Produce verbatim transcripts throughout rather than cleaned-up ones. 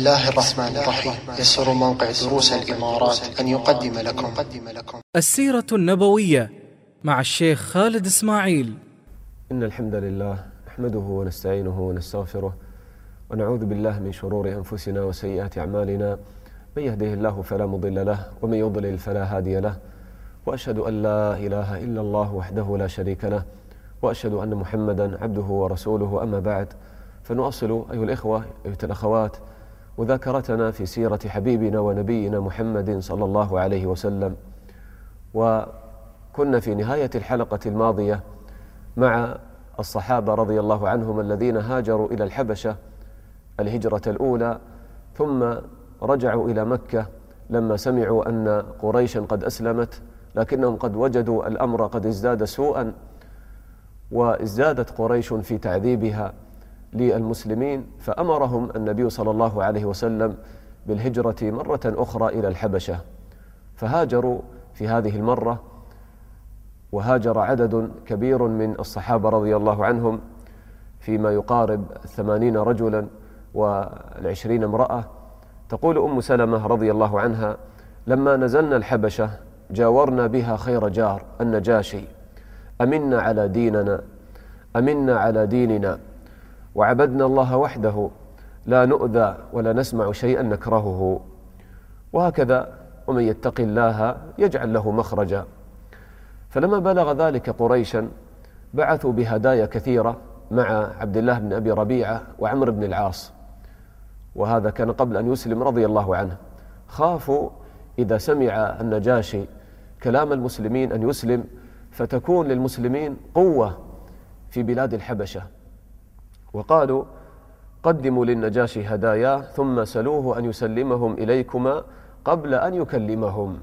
الله الرحمن الرحيم. يسر موقع دروس الإمارات أن يقدم لكم السيرة النبوية مع الشيخ خالد إسماعيل. إن الحمد لله نحمده ونستعينه ونستغفره ونعوذ بالله من شرور أنفسنا وسيئات أعمالنا، من يهده الله فلا مضل له ومن يضلل فلا هادي له، وأشهد أن لا إله إلا الله وحده لا شريك له، وأشهد أن محمدا عبده ورسوله. أما بعد، فنواصل أيها الإخوة أيها الأخوات مذاكرتنا في سيرة حبيبنا ونبينا محمد صلى الله عليه وسلم. وكنا في نهاية الحلقة الماضية مع الصحابة رضي الله عنهم الذين هاجروا إلى الحبشة الهجرة الأولى، ثم رجعوا إلى مكة لما سمعوا أن قريشا قد أسلمت، لكنهم قد وجدوا الأمر قد ازداد سوءا، وازدادت قريش في تعذيبها للمسلمين، فأمرهم النبي صلى الله عليه وسلم بالهجرة مرة أخرى إلى الحبشة، فهاجروا في هذه المرة، وهاجر عدد كبير من الصحابة رضي الله عنهم فيما يقارب ثمانين رجلا والعشرين امرأة. تقول أم سلمة رضي الله عنها: لما نزلنا الحبشة جاورنا بها خير جار النجاشي، أمنا على ديننا أمنا على ديننا، وعبدنا الله وحده لا نؤذى ولا نسمع شيئا نكرهه. وهكذا ومن يتق الله يجعل له مخرجا. فلما بلغ ذلك قريشا بعثوا بهدايا كثيرة مع عبد الله بن أبي ربيعة وعمر بن العاص، وهذا كان قبل أن يسلم رضي الله عنه. خافوا إذا سمع النجاشي كلام المسلمين أن يسلم، فتكون للمسلمين قوة في بلاد الحبشة، وقالوا: قدموا للنجاشي هدايا ثم سلوه أن يسلمهم إليكما قبل أن يكلمهم.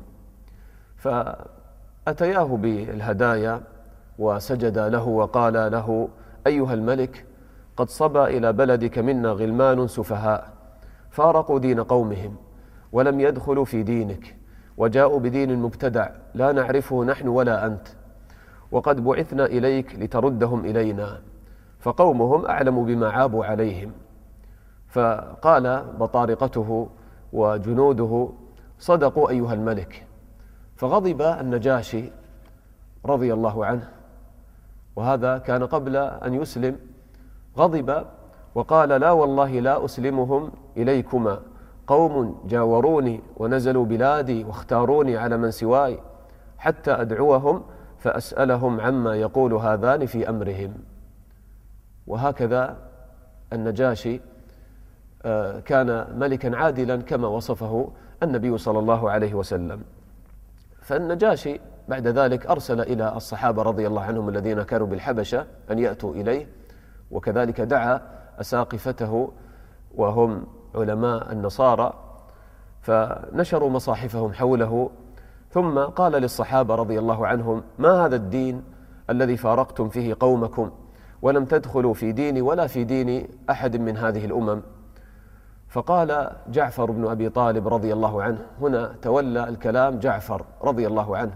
فأتياه بالهدايا وسجد له وقال له: أيها الملك، قد صبا إلى بلدك منا غلمان سفهاء فارقوا دين قومهم ولم يدخلوا في دينك، وجاءوا بدين مبتدع لا نعرفه نحن ولا أنت، وقد بعثنا إليك لتردهم إلينا، فقومهم أعلم بما عابوا عليهم. فقال بطارقته وجنوده: صدقوا أيها الملك. فغضب النجاشي رضي الله عنه، وهذا كان قبل أن يسلم، غضب وقال: لا والله لا أسلمهم إليكما، قوم جاوروني ونزلوا بلادي واختاروني على من سواي، حتى أدعوهم فأسألهم عما يقول هذان في أمرهم. وهكذا النجاشي كان ملكا عادلا كما وصفه النبي صلى الله عليه وسلم. فالنجاشي بعد ذلك أرسل إلى الصحابة رضي الله عنهم الذين كانوا بالحبشة أن يأتوا إليه، وكذلك دعا أساقفته وهم علماء النصارى، فنشروا مصاحفهم حوله، ثم قال للصحابة رضي الله عنهم: ما هذا الدين الذي فارقتم فيه قومكم ولم تدخلوا في ديني ولا في دين أحد من هذه الأمم؟ فقال جعفر بن أبي طالب رضي الله عنه، هنا تولى الكلام جعفر رضي الله عنه.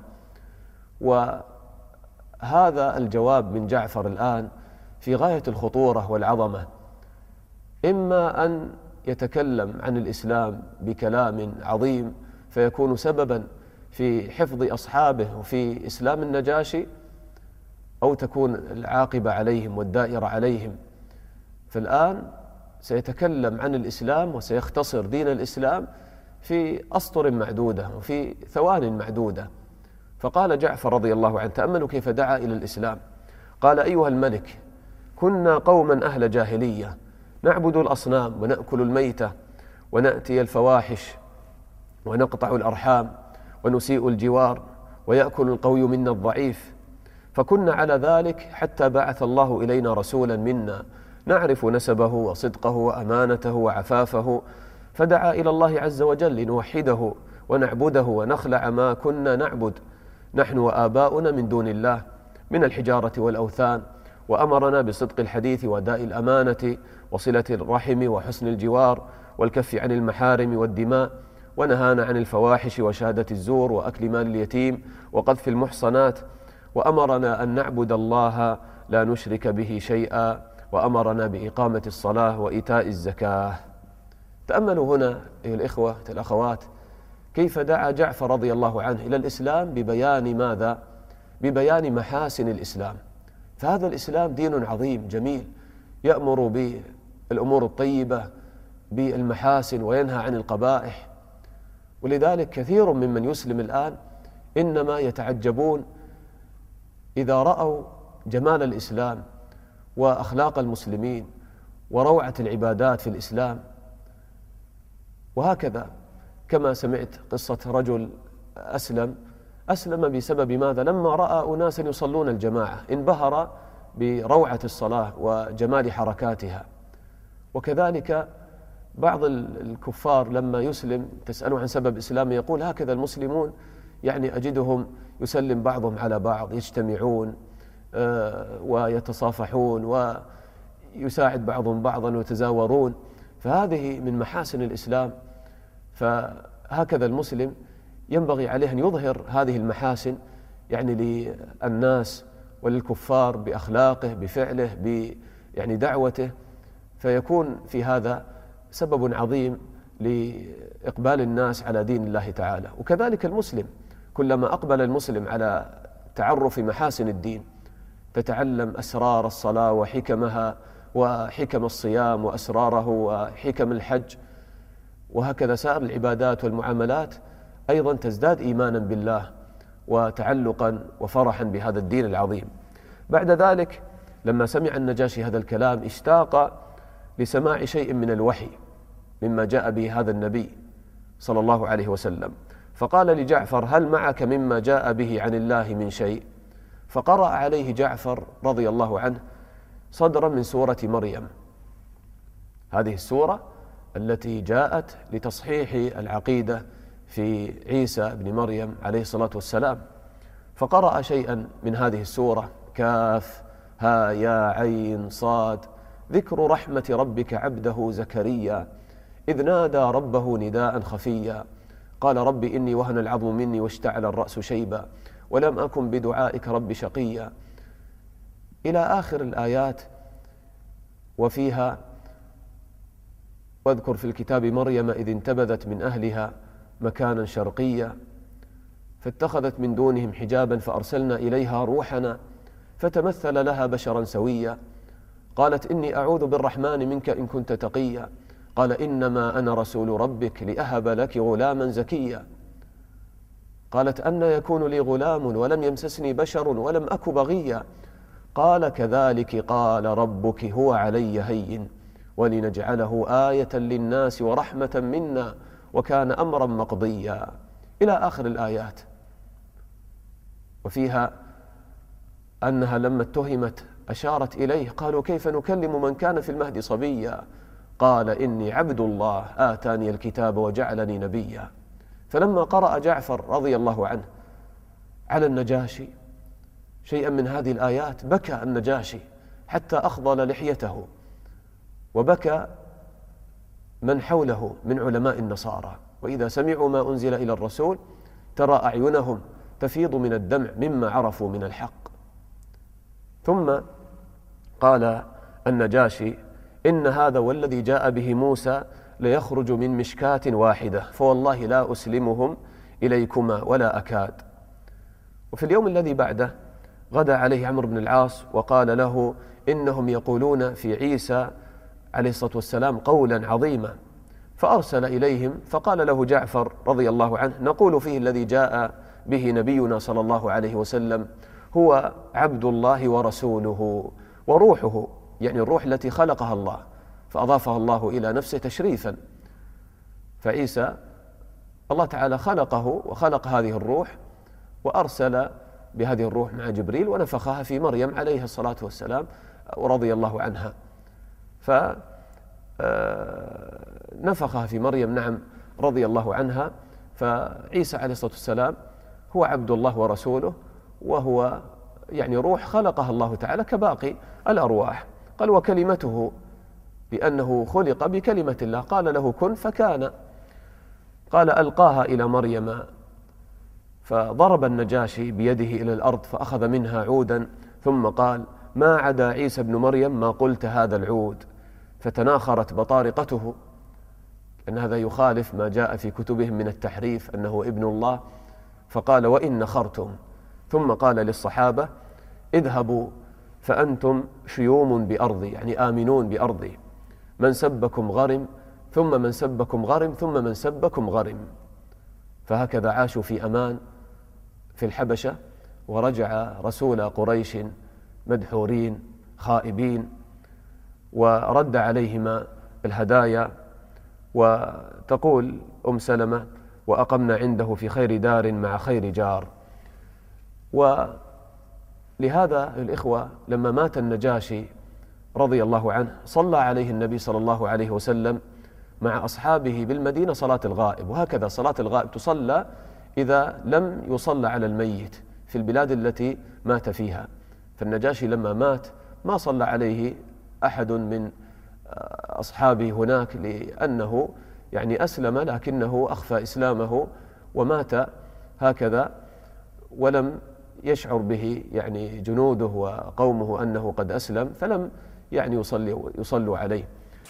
وهذا الجواب من جعفر الآن في غاية الخطورة والعظمة، إما أن يتكلم عن الإسلام بكلام عظيم فيكون سببا في حفظ أصحابه وفي إسلام النجاشي، أو تكون العاقبة عليهم والدائرة عليهم. فالآن سيتكلم عن الإسلام وسيختصر دين الإسلام في أسطر معدودة وفي ثوان معدودة. فقال جعفر رضي الله عنه: تأملوا كيف دعا إلى الإسلام. قال: أيها الملك، كنا قوما أهل جاهلية نعبد الأصنام ونأكل الميتة ونأتي الفواحش ونقطع الأرحام ونسيء الجوار ويأكل القوي منا الضعيف، فكنا على ذلك حتى بعث الله إلينا رسولا منا نعرف نسبه وصدقه وأمانته وعفافه، فدعا إلى الله عز وجل لنوحده ونعبده ونخلع ما كنا نعبد نحن وآباؤنا من دون الله من الحجارة والأوثان، وأمرنا بصدق الحديث وداء الأمانة وصلة الرحم وحسن الجوار والكف عن المحارم والدماء، ونهانا عن الفواحش وشهادة الزور وأكل مال اليتيم وقذف المحصنات، وأمرنا أن نعبد الله لا نشرك به شيئا، وأمرنا بإقامة الصلاة وإيتاء الزكاة. تأملوا هنا أيها الإخوة الأخوات كيف دعا جعفر رضي الله عنه إلى الإسلام ببيان ماذا؟ ببيان محاسن الإسلام. فهذا الإسلام دين عظيم جميل يأمر بالأمور الطيبة بالمحاسن وينهى عن القبائح. ولذلك كثير ممن يسلم الآن إنما يتعجبون إذا رأوا جمال الإسلام وأخلاق المسلمين وروعة العبادات في الإسلام. وهكذا كما سمعت قصة رجل أسلم أسلم بسبب ماذا؟ لما رأى أناسا يصلون الجماعة انبهر بروعة الصلاة وجمال حركاتها. وكذلك بعض الكفار لما يسلم تسأله عن سبب إسلامه يقول هكذا المسلمون، يعني أجدهم يسلم بعضهم على بعض، يجتمعون ويتصافحون ويساعد بعضهم بعضا ويتزاورون، فهذه من محاسن الإسلام. فهكذا المسلم ينبغي عليه أن يظهر هذه المحاسن يعني للناس وللكفار بأخلاقه بفعله ب يعني دعوته، فيكون في هذا سبب عظيم لإقبال الناس على دين الله تعالى. وكذلك المسلم كلما أقبل المسلم على تعرف محاسن الدين تتعلم أسرار الصلاة وحكمها وحكم الصيام وأسراره وحكم الحج وهكذا سائر العبادات والمعاملات، أيضا تزداد إيمانا بالله وتعلقا وفرحا بهذا الدين العظيم. بعد ذلك لما سمع النجاشي هذا الكلام اشتاق لسماع شيء من الوحي مما جاء به هذا النبي صلى الله عليه وسلم، فقال لجعفر هل معك مما جاء به عن الله من شيء؟ فقرأ عليه جعفر رضي الله عنه صدرا من سورة مريم، هذه السورة التي جاءت لتصحيح العقيدة في عيسى بن مريم عليه الصلاة والسلام. فقرأ شيئا من هذه السورة: كاف ها يا عين صاد ذكر رحمة ربك عبده زكريا إذ نادى ربه نداء خفيا قال رب إني وهن العظم مني واشتعل الرأس شيبا ولم أكن بدعائك رب شقيا، إلى آخر الآيات. وفيها: واذكر في الكتاب مريم إذ انتبذت من أهلها مكانا شرقيا فاتخذت من دونهم حجابا فأرسلنا إليها روحنا فتمثل لها بشرا سويا قالت إني أعوذ بالرحمن منك إن كنت تقيا قال إنما أنا رسول ربك لأهب لك غلاما زكيا قالت أن يكون لي غلام ولم يمسسني بشر ولم أك بغيا قال كذلك قال ربك هو علي هين ولنجعله آية للناس ورحمة منا وكان أمرا مقضيا، إلى آخر الآيات. وفيها أنها لما اتهمت أشارت إليه قالوا كيف نكلم من كان في المهد صبيا قال إني عبد الله آتاني الكتاب وجعلني نبيا. فلما قرأ جعفر رضي الله عنه على النجاشي شيئا من هذه الآيات بكى النجاشي حتى أخضل لحيته، وبكى من حوله من علماء النصارى، وإذا سمعوا ما أنزل إلى الرسول ترى أعينهم تفيض من الدمع مما عرفوا من الحق. ثم قال النجاشي إن هذا والذي جاء به موسى ليخرج من مشكاة واحدة فوالله لا أسلمهم إليكما ولا أكاد. وفي اليوم الذي بعده غدا عليه عمرو بن العاص وقال له إنهم يقولون في عيسى عليه الصلاة والسلام قولا عظيما، فأرسل إليهم فقال له جعفر رضي الله عنه نقول فيه الذي جاء به نبينا صلى الله عليه وسلم هو عبد الله ورسوله وروحه، يعني الروح التي خلقها الله فأضافها الله إلى نفسه تشريفا. فعيسى الله تعالى خلقه وخلق هذه الروح وأرسل بهذه الروح مع جبريل ونفخها في مريم عليه الصلاة والسلام ورضي الله عنها، فنفخها في مريم نعم رضي الله عنها. فعيسى عليه الصلاة والسلام هو عبد الله ورسوله، وهو يعني روح خلقها الله تعالى كباقي الأرواح. قال وكلمته لأنه خلق بكلمة الله قال له كن فكان. قال ألقاها إلى مريم فضرب النجاشي بيده إلى الأرض فأخذ منها عودا ثم قال ما عدا عيسى بن مريم ما قلت هذا العود، فتناخرت بطارقته أن هذا يخالف ما جاء في كتبهم من التحريف أنه ابن الله، فقال وإن نخرتم، ثم قال للصحابة اذهبوا فأنتم شيوم بأرضي، يعني آمنون بأرضي، من سبكم غرم، ثم من سبكم غرم، ثم من سبكم غرم. فهكذا عاشوا في أمان في الحبشة، ورجع رسول قريش مدحورين خائبين، ورد عليهما الهدايا. وتقول أم سلمة وأقمنا عنده في خير دار مع خير جار. ولهذا الإخوة لما مات النجاشي رضي الله عنه صلى عليه النبي صلى الله عليه وسلم مع أصحابه بالمدينة صلاة الغائب. وهكذا صلاة الغائب تصلى إذا لم يصلى على الميت في البلاد التي مات فيها. فالنجاشي لما مات ما صلى عليه أحد من أصحابه هناك، لأنه يعني أسلم لكنه أخفى إسلامه ومات هكذا، ولم يشعر به يعني جنوده وقومه أنه قد أسلم، فلم يعني يصلي يصلوا عليه.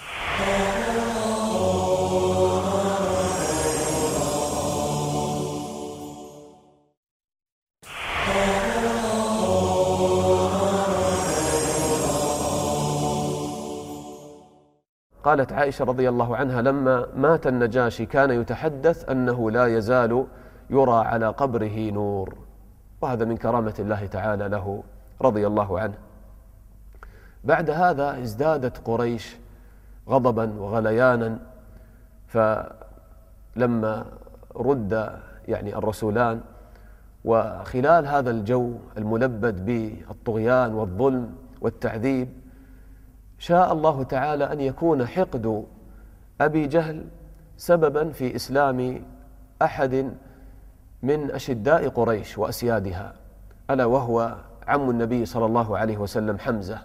قالت عائشة رضي الله عنها لما مات النجاشي كان يتحدث أنه لا يزال يرى على قبره نور، وهذا من كرامة الله تعالى له رضي الله عنه. بعد هذا ازدادت قريش غضبا وغليانا، فلما رد يعني الرسولان وخلال هذا الجو الملبد بالطغيان والظلم والتعذيب، شاء الله تعالى أن يكون حقد أبي جهل سببا في إسلام أحد من أشداء قريش وأسيادها، ألا وهو عم النبي صلى الله عليه وسلم حمزة.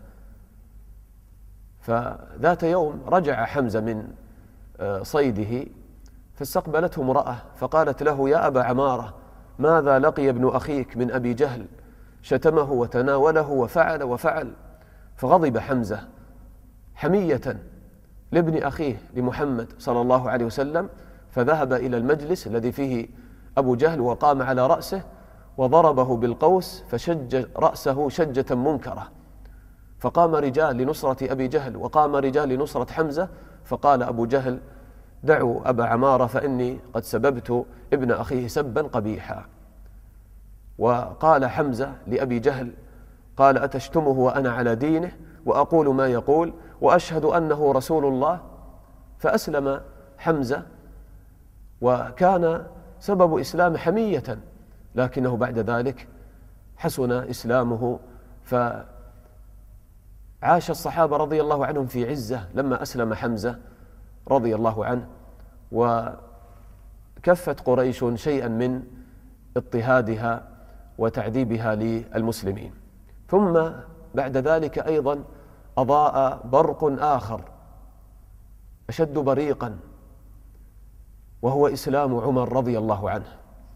فذات يوم رجع حمزة من صيده فاستقبلته امرأة فقالت له يا أبا عمارة ماذا لقي ابن أخيك من أبي جهل، شتمه وتناوله وفعل وفعل. فغضب حمزة حمية لابن أخيه لمحمد صلى الله عليه وسلم، فذهب إلى المجلس الذي فيه أبو جهل وقام على رأسه وضربه بالقوس فشج رأسه شجة منكرة. فقام رجال لنصرة أبي جهل وقام رجال لنصرة حمزة، فقال أبو جهل دعوا أبا عمارة فإني قد سببت ابن أخيه سبا قبيحا. وقال حمزة لأبي جهل قال أتشتمه وأنا على دينه وأقول ما يقول وأشهد أنه رسول الله؟ فأسلم حمزة، وكان سبب إسلام حمية، لكنه بعد ذلك حسن إسلامه، فعاش الصحابة رضي الله عنهم في عزة لما أسلم حمزة رضي الله عنه، وكفت قريش شيئا من اضطهادها وتعذيبها للمسلمين. ثم بعد ذلك أيضا أضاء برق آخر أشد بريقا، وهو إسلام عمر رضي الله عنه.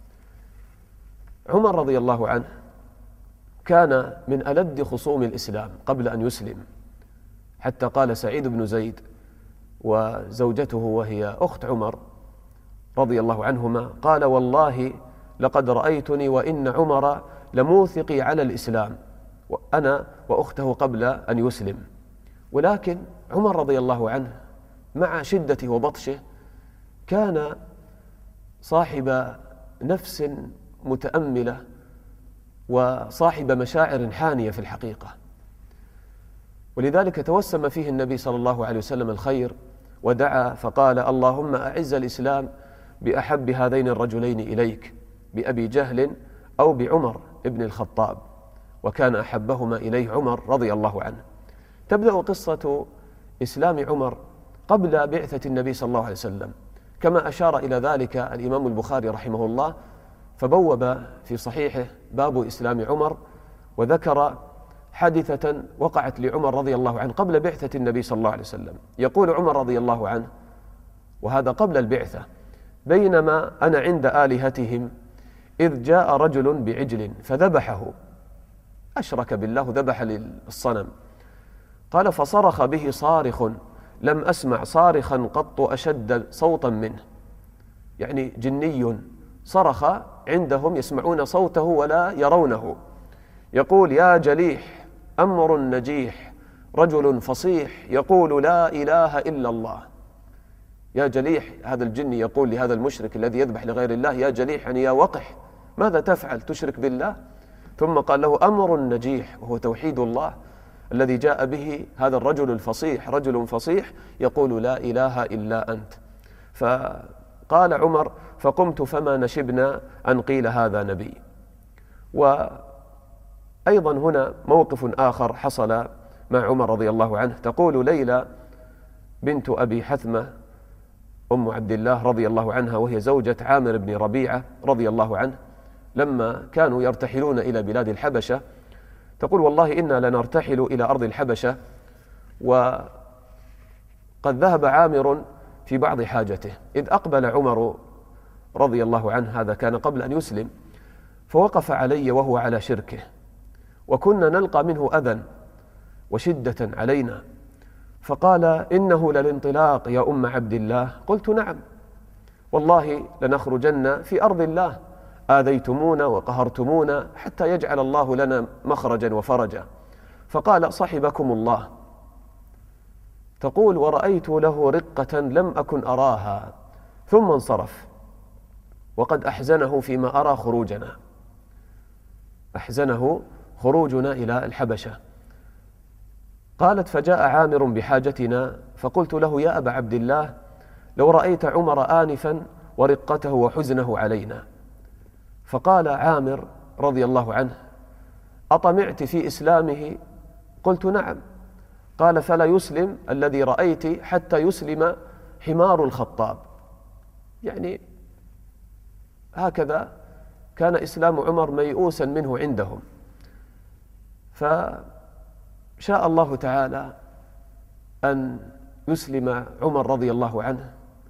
عمر رضي الله عنه كان من ألد خصوم الإسلام قبل أن يسلم، حتى قال سعيد بن زيد وزوجته وهي أخت عمر رضي الله عنهما قال والله لقد رأيتني وإن عمر لموثقي على الإسلام وأنا وأخته قبل أن يسلم. ولكن عمر رضي الله عنه مع شدته وبطشه كان صاحب نفس متأملة وصاحب مشاعر حانية في الحقيقة، ولذلك توسم فيه النبي صلى الله عليه وسلم الخير ودعا فقال اللهم أعز الإسلام بأحب هذين الرجلين إليك، بأبي جهل أو بعمر ابن الخطاب، وكان أحبهما إليه عمر رضي الله عنه. تبدأ قصة إسلام عمر قبل بعثة النبي صلى الله عليه وسلم، كما أشار إلى ذلك الإمام البخاري رحمه الله، فبوب في صحيحه باب إسلام عمر، وذكر حادثة وقعت لعمر رضي الله عنه قبل بعثة النبي صلى الله عليه وسلم. يقول عمر رضي الله عنه، وهذا قبل البعثة: بينما أنا عند آلهتهم إذ جاء رجل بعجل فذبحه، أشرك بالله، ذبح للصنم. قال فصرخ به صارخ لم أسمع صارخا قط أشد صوتا منه. يعني جني صرخ عندهم يسمعون صوته ولا يرونه، يقول: يا جليح، أمر نجيح، رجل فصيح يقول لا إله إلا الله. يا جليح، هذا الجن يقول لهذا المشرك الذي يذبح لغير الله: يا جليح، يعني يا وقح، ماذا تفعل؟ تشرك بالله؟ ثم قال له: أمر نجيح، وهو توحيد الله الذي جاء به هذا الرجل الفصيح، رجل فصيح يقول لا إله إلا أنت. فقال عمر: فقمت فما نشبنا أن قيل هذا نبي. وأيضا هنا موقف آخر حصل مع عمر رضي الله عنه. تقول ليلى بنت أبي حثمة أم عبد الله رضي الله عنها، وهي زوجة عامر بن ربيعة رضي الله عنه، لما كانوا يرتحلون إلى بلاد الحبشة، تقول: والله إنا لنرتحل إلى أرض الحبشة وقد ذهب عامر في بعض حاجته، إذ أقبل عمر رضي الله عنه، هذا كان قبل أن يسلم، فوقف علي وهو على شركه، وكنا نلقى منه أذى وشدة علينا، فقال: إنه للانطلاق يا أم عبد الله. قلت: نعم، والله لنخرجن في أرض الله، آذيتمونا وقهرتمونا حتى يجعل الله لنا مخرجا وفرجا. فقال: صحبكم الله. تقول: ورأيت له رقة لم أكن أراها، ثم انصرف، وقد أحزنه فيما أرى خروجنا، أحزنه خروجنا إلى الحبشة. قالت: فجاء عامر بحاجتنا، فقلت له: يا أبا عبد الله، لو رأيت عمر آنفا ورقته وحزنه علينا. فقال عامر رضي الله عنه: أطمعت في إسلامه؟ قلت: نعم. قال: فلا يسلم الذي رأيت حتى يسلم حمار الخطاب. يعني هكذا كان إسلام عمر ميؤوسا منه عندهم. فشاء الله تعالى أن يسلم عمر رضي الله عنه.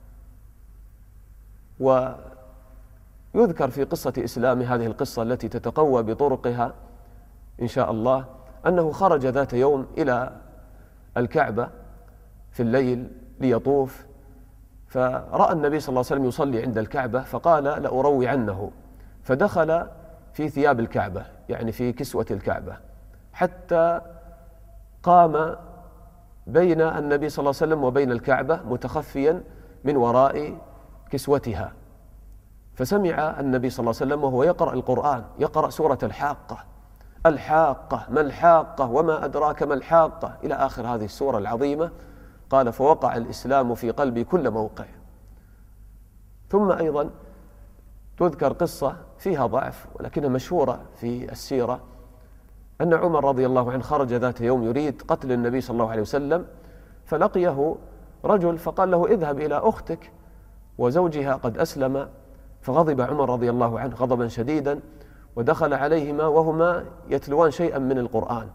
ويذكر في قصة إسلام هذه القصة التي تتقوى بطرقها إن شاء الله، أنه خرج ذات يوم إلى الكعبة في الليل ليطوف، فرأى النبي صلى الله عليه وسلم يصلي عند الكعبة، فقال: لأروي عنه، فدخل في ثياب الكعبة، يعني في كسوة الكعبة، حتى قام بين النبي صلى الله عليه وسلم وبين الكعبة متخفيا من وراء كسوتها. فسمع النبي صلى الله عليه وسلم وهو يقرأ القرآن، يقرأ سورة الحاقة: الحاقة ما الحاقة وما أدراك ما الحاقة، إلى آخر هذه السورة العظيمة. قال: فوقع الإسلام في قلبي كل موقع. ثم أيضا تذكر قصة فيها ضعف ولكنها مشهورة في السيرة، أن عمر رضي الله عنه خرج ذات يوم يريد قتل النبي صلى الله عليه وسلم، فلقيه رجل فقال له: اذهب إلى أختك وزوجها قد أسلم. فغضب عمر رضي الله عنه غضبا شديدا، ودخل عليهما وهما يتلوان شيئا من القرآن،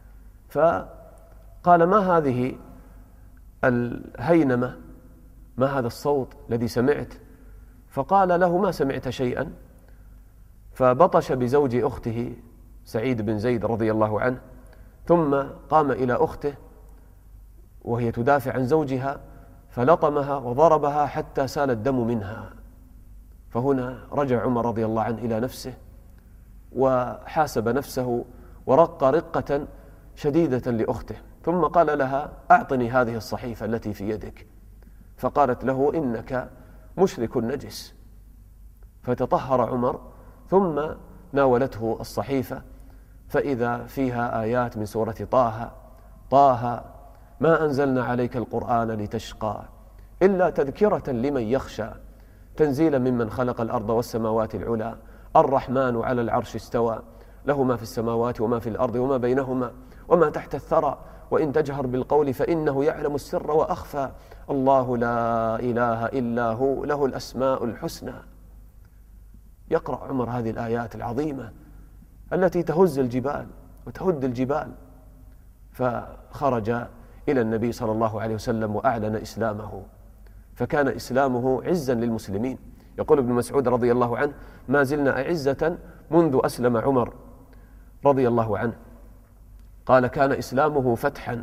فقال: ما هذه الهينمة، ما هذا الصوت الذي سمعت؟ فقال له: ما سمعت شيئا. فبطش بزوج أخته سعيد بن زيد رضي الله عنه، ثم قام إلى أخته وهي تدافع عن زوجها، فلطمها وضربها حتى سال الدم منها. فهنا رجع عمر رضي الله عنه إلى نفسه وحاسب نفسه ورق رقة شديدة لأخته، ثم قال لها: أعطني هذه الصحيفة التي في يدك. فقالت له: إنك مشرك نجس. فتطهر عمر ثم ناولته الصحيفة، فإذا فيها آيات من سورة طه: طه ما أنزلنا عليك القرآن لتشقى إلا تذكرة لمن يخشى تنزيلا ممن خلق الأرض والسماوات العلى الرحمن على العرش استوى له ما في السماوات وما في الأرض وما بينهما وما تحت الثرى وإن تجهر بالقول فإنه يعلم السر وأخفى الله لا إله إلا هو له الأسماء الحسنى. يقرأ عمر هذه الآيات العظيمة التي تهز الجبال وتهد الجبال، فخرج إلى النبي صلى الله عليه وسلم وأعلن إسلامه، فكان إسلامه عزا للمسلمين. يقول ابن مسعود رضي الله عنه: ما زلنا أعزة منذ أسلم عمر رضي الله عنه. قال: كان إسلامه فتحا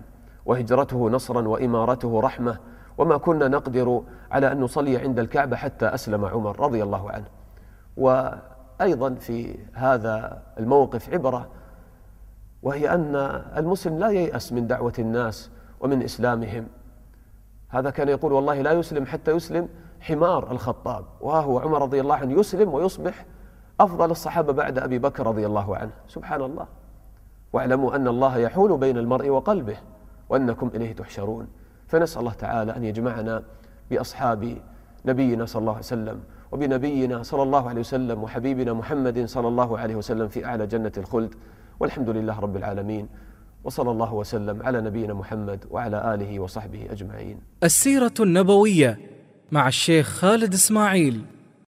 وهجرته نصرا وإمارته رحمة، وما كنا نقدر على أن نصلي عند الكعبة حتى أسلم عمر رضي الله عنه. وأيضا في هذا الموقف عبرة، وهي أن المسلم لا ييأس من دعوة الناس ومن إسلامهم. هذا كان يقول والله لا يسلم حتى يسلم حمار الخطاب، وها هو عمر رضي الله عنه يسلم ويصبح أفضل الصحابة بعد أبي بكر رضي الله عنه. سبحان الله. واعلموا أن الله يحول بين المرء وقلبه وأنكم إليه تحشرون. فنسأل الله تعالى أن يجمعنا بأصحاب نبينا صلى الله عليه وسلم وبنبينا صلى الله عليه وسلم وحبيبنا محمد صلى الله عليه وسلم في أعلى جنة الخلد، والحمد لله رب العالمين، وصلى الله وسلم على نبينا محمد وعلى آله وصحبه أجمعين. السيرة النبوية مع الشيخ خالد إسماعيل.